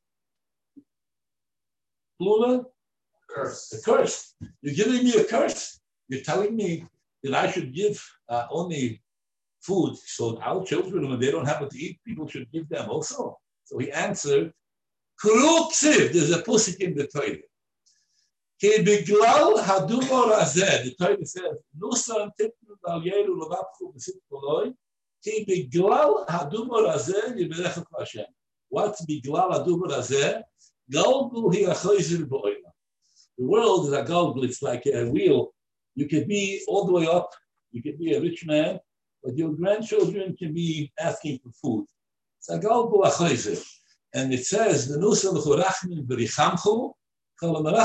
Kula? Curse. A curse. You're giving me a curse. You're telling me that I should give uh, only food, so our children, when they don't have what to eat, people should give them also. So he answered, there's a pusik in the Torah. Kebiglal hadumor azeh. The Torah says, "Nusan titnu al yeru levapchu b'sit koloi." Kebiglal hadumor azeh yiberechu Hashem. What's biglal hadumor azeh? Galgul hi achoyzir b'oila. The world is a galgul. It's like a wheel. You can be all the way up. You can be a rich man, but your grandchildren can be asking for food. It's a galgul achoyzir, and it says, "The nusan l'chorachmin b'richamchu." If you have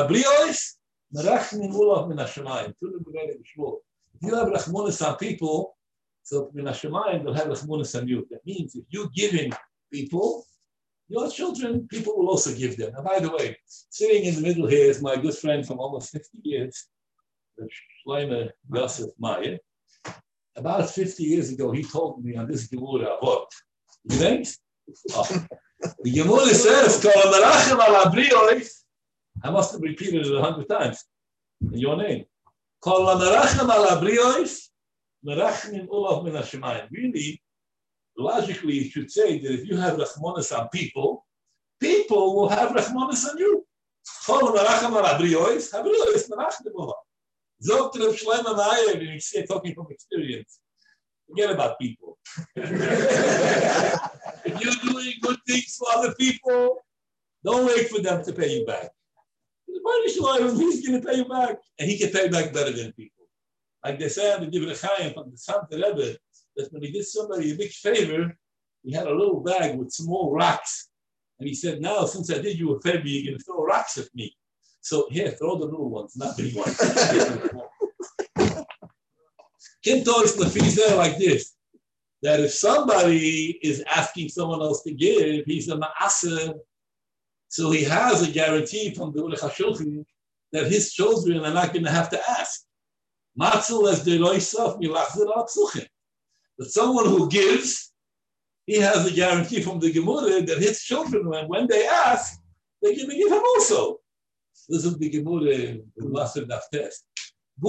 rachmanis on people, so min hashamayim they'll have rachmanis on you. That means if you're giving people, your children, people will also give them. And by the way, sitting in the middle here is my good friend from almost fifty years, Shlomo Yosef Meyer. About fifty years ago, he told me on this Gemara, what? You think? Oh. The Gemara says, Kol merachem al habriyos. I must have repeated it a hundred times in your name. Really, logically, you should say that if you have rachmanis on people, people will have rachmanis on you. Talking from experience. Forget about people. If you're doing good things for other people, don't wait for them to pay you back. He's going to pay you back, and he can pay back better than people. Like they say in the Divrei Chaim from the Santa Rebbe, that when he did somebody a big favor, he had a little bag with small rocks, and he said, "Now, since I did you a favor, you're going to throw rocks at me. So here, throw the little ones, not the big ones." Kinto is the like this: that if somebody is asking someone else to give, he's a ma'aser. So he has a guarantee from the Ulech HaShulchan that his children are not going to have to ask. Matzul as the loisof milachzir al psuchim. But someone who gives, he has a guarantee from the Gemara that his children, when, when they ask, they're going to give him also. This is the Gemara, the Master Daf Test. The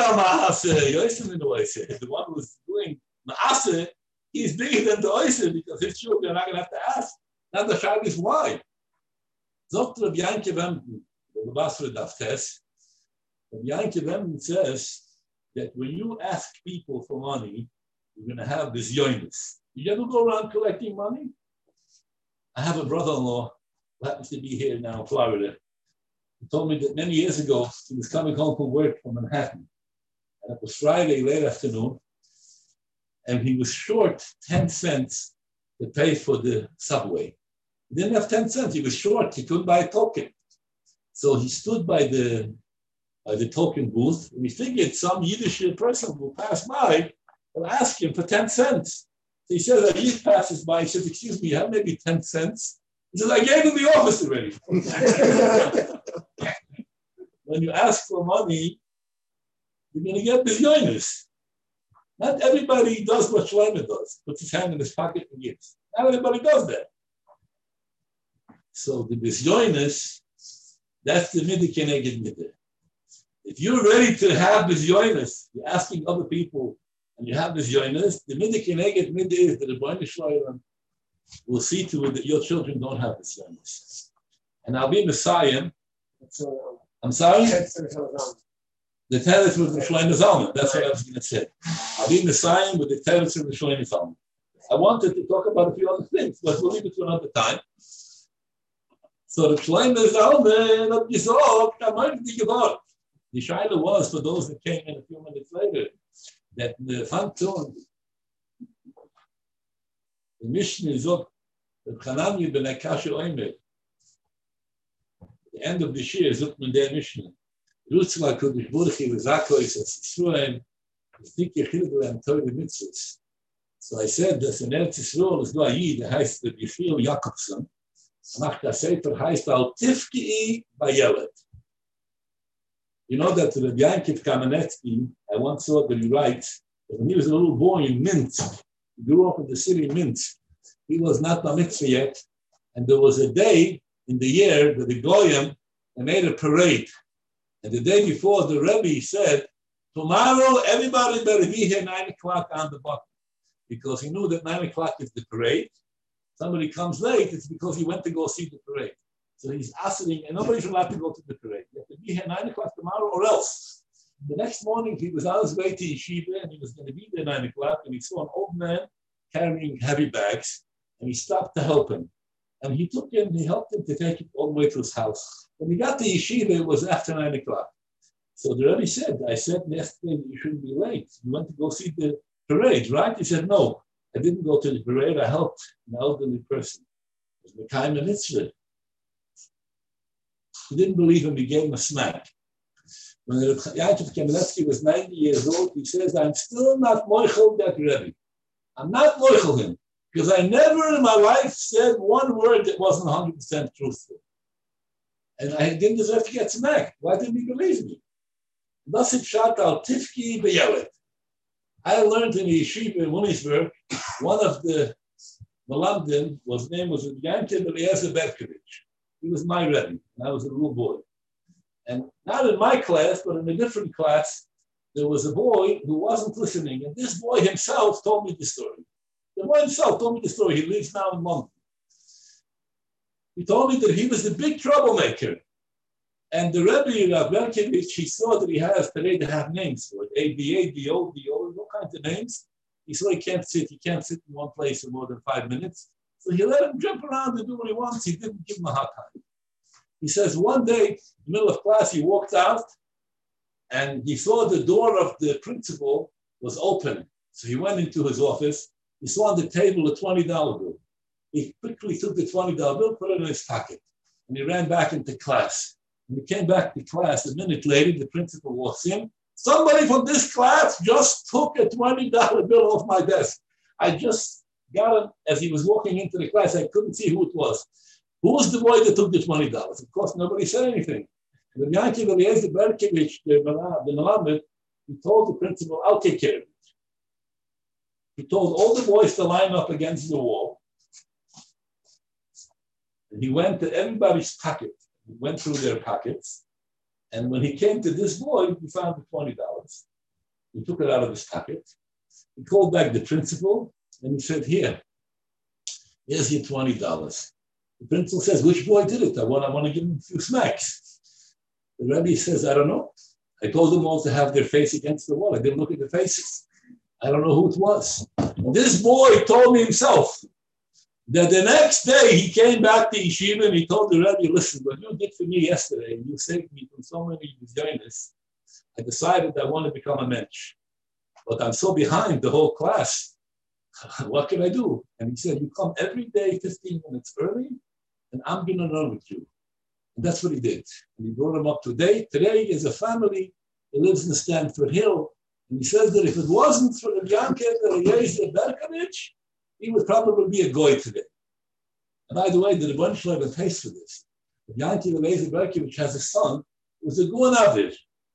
one who's doing Ma'aseh, he's bigger than the Oiseh because his children are not going to have to ask. Now the shayla is why. Zogt Rabbi Yankiv Emden, the Basra Daf Tes, Rabbi Yankiv Emden says that when you ask people for money, you're going to have this yoinus. You ever go around collecting money? I have a brother-in-law who happens to be here now in Florida. He told me that many years ago, he was coming home from work from Manhattan. And it was Friday late afternoon, and he was short ten cents to pay for the subway. He didn't have ten cents. He was short. He couldn't buy a token. So he stood by the by the token booth, and he figured some Yiddish person will pass by and ask him for ten cents. So he says, a Yid passes by. He says, "Excuse me, you have maybe ten cents?" He says, "I gave him the office already." When you ask for money, you're going to get bizyonis. Not everybody does what Shlomo does, puts his hand in his pocket and gives. Not everybody does that. So the bizyonis, that's the midah keneged midah. If you're ready to have bizyonis, you're asking other people, and you have bizyonis, the midah keneged midah is that the Rebbeinu Shalom will see to it that your children don't have bizyonis. and I'll be Messiah. That's all. I'm sorry? That's all. The Teretz with the Shlomo Zalman. That's what I was going to say. I'll be Messiah with the Teretz with the Shlomo Zalman. I wanted to talk about a few other things, but we'll leave it to another time. So the Shlomo Zalman hat gesagt, da meinte die gewollt. The Shaila was, for those that came in a few minutes later, that the Phantom, the Mishnah is up, the Chanami ben Akasha Oimer, the end of the year is up in the Mishnah. Rutzla Kodesh Burchi with Zakois and Yisroel, the Tikya Chilgul and Torah Mitzvahs. So I said that in Eretz Yisrael is no Ayid, that heißt the Yechiel Jakobson, macht der Sefer heißt Al Tifki Bayelet. You know that the Yankiv Kamenetsky, I once saw that he writes that when he was a little boy in Minsk, he grew up in the city Minsk. He was not bar mitzvah yet, and there was a day in the year that the Goyim they made a parade. And the day before, the Rebbe said, tomorrow everybody better be here nine o'clock on the button, because he knew that nine o'clock is the parade. Somebody comes late, it's because he went to go see the parade. So he's asking, and nobody's allowed to go to the parade. You have to be here nine o'clock tomorrow or else. The next morning, he was on his way to Yeshiva, and he was going to be there nine o'clock, and he saw an old man carrying heavy bags, and he stopped to help him. And he took him, he helped him to take it all the way to his house. When he got to Yeshiva, it was after nine o'clock. So the Rebbe said, I said yesterday that you shouldn't be late. You went to go see the parade, right? He said, no, I didn't go to the parade. I helped an elderly person. It was Mekayim and Mitzvah. He didn't believe him. He gave him a smack. When Yaakov Kamenetsky was ninety years old, he says, I'm still not moichel that Rebbe. I'm not moichel him, because I never in my life said one word that wasn't one hundred percent truthful. And I didn't deserve to get smacked. Why didn't he believe me? Nasib Shat al Tifki Beyelet. I learned in the yeshiva in Williamsburg, one of the Malamdim, his name was Yankiv Eliezer Berkovich. He was my Rebbe, and I was a little boy. And not in my class, but in a different class, there was a boy who wasn't listening. And this boy himself told me the story. The boy himself told me the story. He lives now in London. He told me that he was the big troublemaker. And the Rebbe, Rav Berkovich, he saw that he has today to have names for it. A B A, D O, D O, all kinds of names. He saw he can't sit. He can't sit in one place for more than five minutes. So he let him jump around and do what he wants. He didn't give him a hard time. He says one day, in the middle of class, he walked out and he saw the door of the principal was open. So he went into his office. He saw on the table a twenty dollar bill. He quickly took the twenty dollar bill, put it in his pocket, and he ran back into class. When he came back to class, a minute later, the principal walks in. Somebody from this class just took a twenty dollar bill off my desk. I just got him as he was walking into the class. I couldn't see who it was. Who was the boy that took the twenty dollars? Of course, nobody said anything. And the Yankiv Eliezer Berkovich, the Melamed, he told the principal, I'll take care of it. He told all the boys to line up against the wall. And he went to everybody's pocket. He went through their pockets. And when he came to this boy, he found the twenty dollars. He took it out of his pocket. He called back the principal, and he said, here, here's your twenty dollars. The principal says, which boy did it? I want, I want to give him a few smacks. The Rebbe says, I don't know. I told them all to have their face against the wall. I didn't look at the faces. I don't know who it was. And this boy told me himself that the next day he came back to Yeshiva and he told the Rebbe, listen, what you did for me yesterday, you saved me from so many Zionis, I decided I want to become a mensch. But I'm so behind the whole class. What can I do? And he said, you come every day fifteen minutes early, and I'm going to learn with you. And that's what he did. And he brought him up to date. Today, is a family that lives in Stanford Hill. And he says that if it wasn't for the Yankiv Eliezer Berkovich, he would probably be a goy today. And by the way, the Rebbeinu Shalom pays for this. The Yankiv Eliezer Berkovich has a son who was a Gun Avir.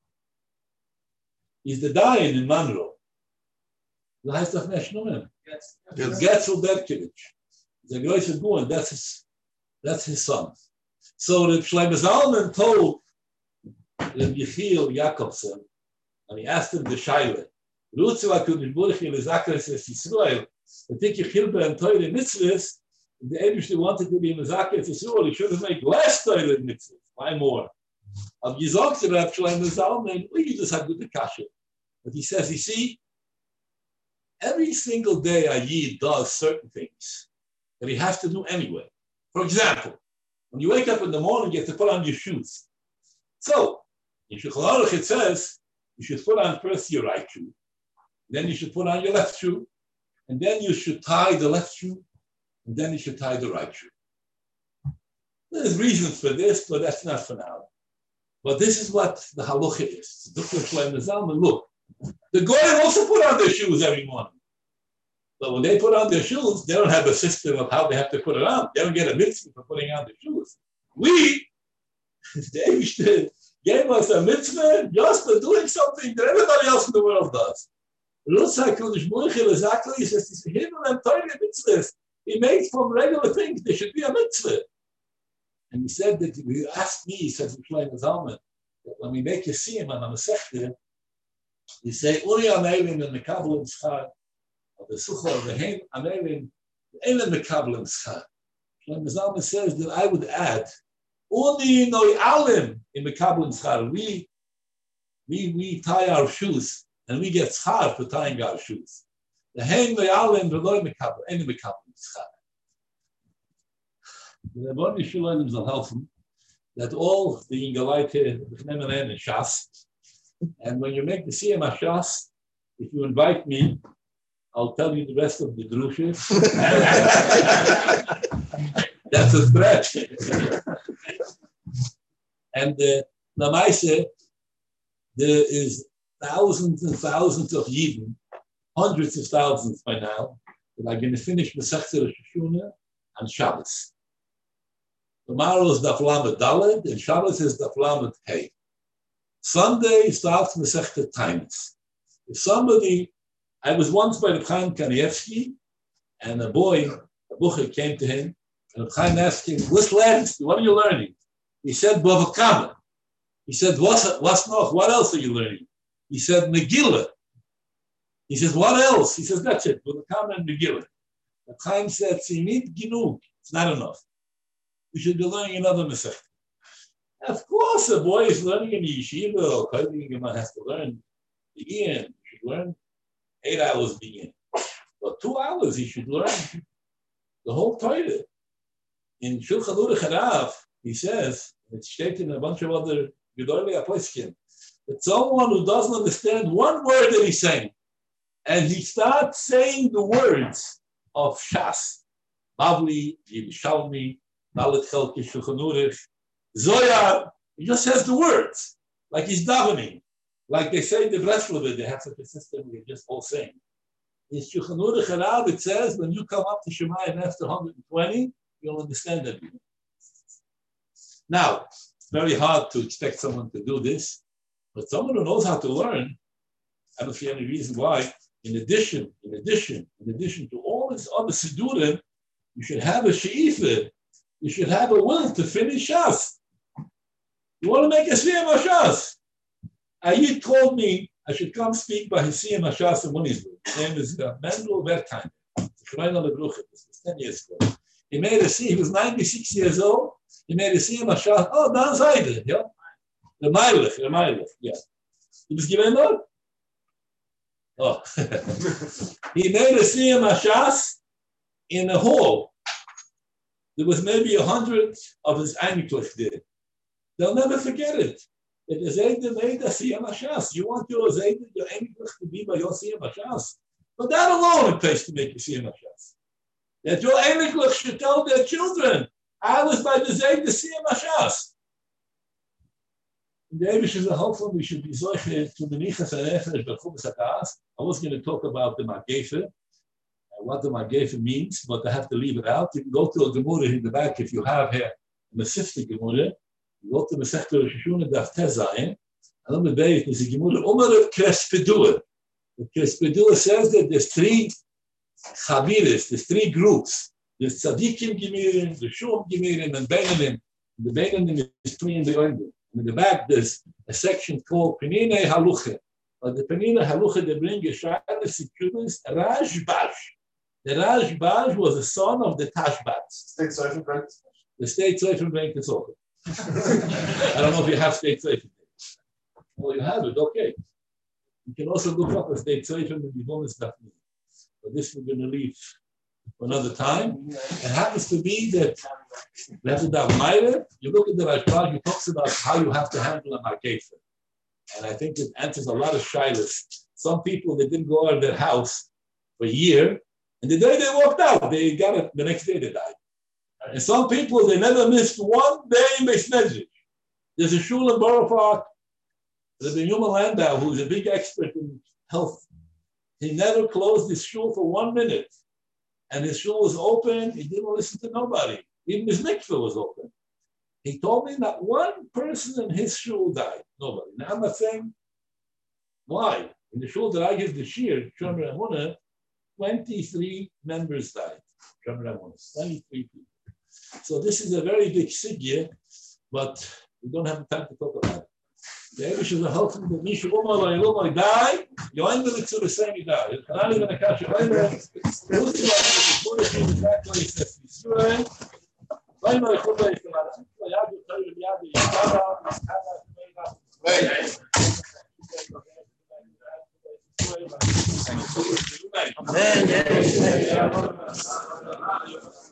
He's the Dayan in Monroe. The heißt of Meshnumen. Yes. Getzel Berkovich. The Groisha Gun, that's his, that's his son. So the Shlomo Zalman told the Yechiel Jakobson, and he asked him the Shaila, Rutzu HaKadosh Baruch Hu L'Zakar Es Yisrael, the Tik Yechiel Ben Torah Mitzvahs, The Eibishter wanted to be Mezakeh for sure. He should have made less Torah mitzvahs. Why more? I've gesagt to Rav Shlomo Zalman, we just have good kasha. But he says, you see, every single day a Yid does certain things that he has to do anyway. For example, when you wake up in the morning, you have to put on your shoes. So, in Shulchan Aruch it says, you should put on first your right shoe, then you should put on your left shoe, and then you should tie the left shoe, and then you should tie the right shoe. There's reasons for this, but that's not for now. But this is what the halacha is. Look, the Goyim also put on their shoes every morning. But when they put on their shoes, they don't have a system of how they have to put it on. They don't get a mitzvah for putting on their shoes. We, the Eibishter, gave us a mitzvah just for doing something that everybody else in the world does. He made from regular things, there should be a mitzvah. And he said that, he asked me, he said to Shlomo Zalman, that when we make a siyum on a Masechta, we say, Uri amelim and mekabel schar, or the sucha of the heim amelim, elim mekabel schar. Shlomo Zalman says that I would add, Uni noi alim in mekabel schar. We, we, we tie our shoes, and we get schar for tying our shoes. The heim noi alim v'loi mekabel, elim mekabel schar. The Rebbeinu Shalom will help him that all the Ingalaite B'chnemen and Shas, and when you make the Siyam HaShas, if you invite me, I'll tell you the rest of the drusha. That's a stretch. And the uh, Lamaise, there is thousands and thousands of Yidden, hundreds of thousands by now, that are going to finish Masechta Rosh Hashanah on Shabbos. Tomorrow is Daf Lamed Daled, and Shabbos is Daf Lamed Hey. Sunday starts Masechta Tainis. If somebody, I was once by the Chaim Kanievsky, and a boy, a bucher came to him, and the Chaim asked him, "What's last? What are you learning?" He said, "Bava Kama." He said, "What's what's noch? What else are you learning?" He said, "Megillah." He says, "What else?" He says, "That's it, Bava Kama and Megillah." The Chaim said, "Tzimit Ginug." It's not enough. You should be learning another Masechta. Of course, a boy is learning in the yeshiva or Kohen has to learn begin. He should learn eight hours begin. But two hours he should learn the whole Torah. In Shulchan Aruch Harav, he says, it's stated in a bunch of other Gedolei Aposkim, that someone who doesn't understand one word that he's saying, and he starts saying the words of Shas, Bavli, Yerushalmi, Dalet Chelki, Shulchan Aruch, Zoyar, he just says the words, like he's davening. Like they say in the Breslov, they have such a system, they're just all saying. In Shulchan Aruch Harav, it says, when you come up to Shemayim after one hundred twenty, you'll understand everything. Now, it's very hard to expect someone to do this, but someone who knows how to learn, I don't see any reason why, in addition, in addition, in addition to all this other Sidurim, you should have a she'ifah, you should have a will to finish Shas. You want to make a Siyam HaShas? Ayid told me I should come speak by his Siyam HaShas in Munisburg. His name is uh, Mendel Wertheim. This was ten years ago. He made a Siyam, he was ninety-six years old. He made a Siyam HaShas. Oh, Dan Seide, yeah. The Meilich, the Meilich, yeah. He was given that? Oh. He made a Siyam HaShas in a hall. There was maybe a hundred of his Einiglich there. They'll never forget it. That the Zayda made a Siyam HaShas. You want your Zayda, your Einiglich to be by your Siyam HaShas. But that alone it takes to make a Siyam HaShas. That your Einiglich should tell their children, I was by the Zayda Siyam HaShas. In the Eivish is a hopeful we should be Zoche to the Nichas HaNefesh B'Chumas HaKaas. I was going to talk about the Magefe, what the Magefe means, but I have to leave it out. You can go to a Gemara in the back if you have here a Masifti Gemara. You go to Masechta Rosh Hashanah Daf Tezayin, and on the base there's a Gemara Umar of Krespedua. The Krespedua says that there's three Chaviris, there's three groups. There's Tzadikim Gemirim, the Shum Gemirim, and Beinanim. The Beinanim is three in the Oindel. In the back there's a section called Penine Haluche. But the Penine Haluche they bring a Shayla Sikubis Rajbash. The Rashbaz was the son of the Tashbaz, State Sefer Brent. the state Sefer Brent Kesofer. I don't know if you have state Sefer. Well, you have it, okay. You can also look up a state Sefer and be honest with me. But this we're going to leave for another time. It happens to be that we have to do Meire. You look at the Rashbaz, he talks about how you have to handle a Markefer. And I think it answers a lot of shilas. Some people, they didn't go out of their house for a year, and the day they walked out, they got it, the next day they died. And some people, they never missed one day in Beisnezich. There's a shul in Borough Park, there's a Yuma Landau, who's a big expert in health. He never closed his shul for one minute. And his shul was open, he didn't listen to nobody. Even his mikveh was open. He told me that one person in his shul died. Nobody. Now I'm saying, why? In the shul that I give the shir, Shomer Emunah, twenty-three members died. Shomer Emunah, twenty-three people. So this is a very big sigya, but we don't have time to talk about it. The English is a helpful that Misha Umar or Ilumar die, you ain't going to the same die. It's not even a kasha. Amen.